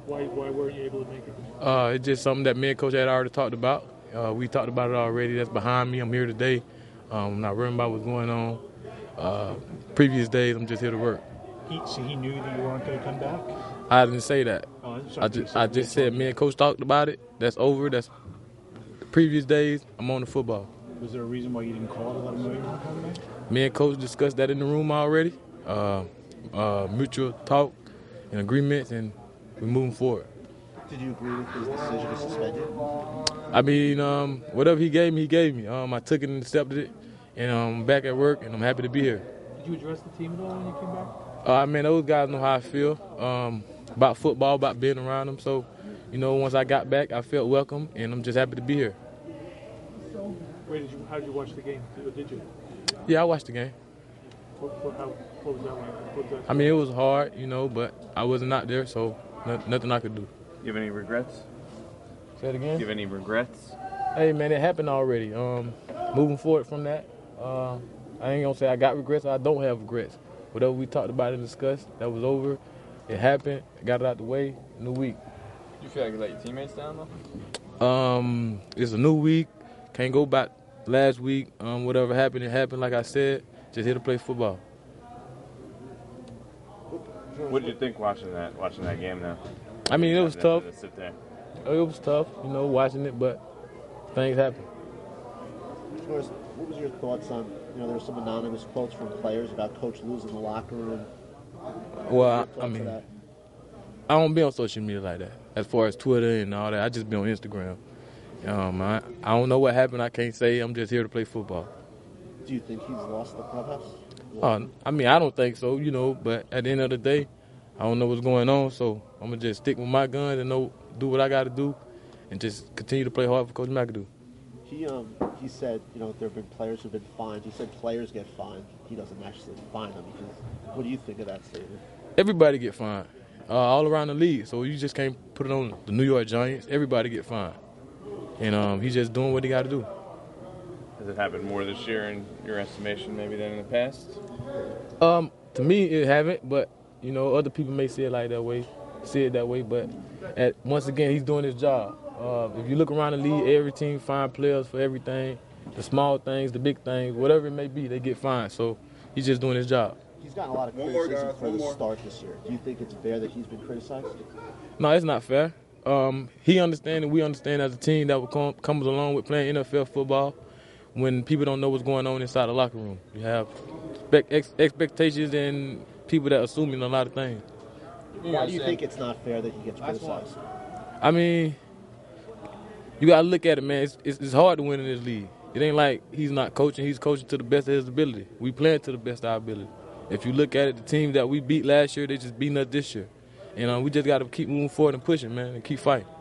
Why weren't you able to make it? It's just something that me and Coach had already talked about. We talked about it already. That's behind me. I'm here today. I'm not worrying about what's going on. Previous days, I'm just here to work. So he knew that you weren't going to come back? I didn't say that. Oh, I'm sorry. I just said me and Coach talked about it. That's over. That's the previous days. I'm on the football. Was there a reason why you didn't call to let him know you weren't coming back? Me and Coach discussed that in the room already. Mutual talk and agreements, and we're moving forward. Did you agree with his decision to suspend you? I mean, whatever he gave me, he gave me. I took it and accepted it, and I'm back at work, and I'm happy to be here. Did you address the team at all when you came back? I mean, those guys know how I feel about football, about being around them. So, once I got back, I felt welcome, and I'm just happy to be here. How did you watch the game? Or did you? Yeah, I watched the game. What was that like? I mean, it was hard, but I wasn't out there, so nothing I could do. You have any regrets? Say it again? Do you have any regrets? Hey, man, it happened already. Moving forward from that, I ain't going to say I got regrets or I don't have regrets. Whatever we talked about and discussed, that was over. It happened. Got it out the way. New week. You feel like you let your teammates down, though? It's a new week. Can't go back last week. Whatever happened, it happened. Like I said, just here to play football. What did you think watching that game now? I mean, it was tough. To sit there. It was tough, watching it, but things happen. What was your thoughts on, there were some anonymous quotes from players about Coach losing the locker room? Well, I mean, I don't be on social media like that. As far as Twitter and all that, I just be on Instagram. I don't know what happened. I can't say. I'm just here to play football. Do you think he's lost the clubhouse? I mean, I don't think so, but at the end of the day, I don't know what's going on, so I'm going to just stick with my guns and do what I got to do and just continue to play hard for Coach McAdoo. He said, there have been players who have been fined. He said players get fined. He doesn't actually fine them. What do you think of that statement? Everybody get fined, all around the league, so you just can't put it on the New York Giants. Everybody get fined, and he's just doing what he got to do. Has it happened more this year in your estimation maybe than in the past? To me, it haven't, but, other people may see it that way, but once again, he's doing his job. If you look around the league, every team fine players for everything, the small things, the big things, whatever it may be, they get fined. So he's just doing his job. He's gotten a lot of criticism for the start this year. Do you think it's fair that he's been criticized? No, it's not fair. He understands and we understand as a team that comes along with playing NFL football when people don't know what's going on inside the locker room. You have expectations and people that are assuming a lot of things. Why do you think it's not fair that he gets criticized? I mean, you got to look at it, man. It's hard to win in this league. It ain't like he's not coaching. He's coaching to the best of his ability. We playing to the best of our ability. If you look at it, the team that we beat last year, they just beating us this year. And we just got to keep moving forward and pushing, man, and keep fighting.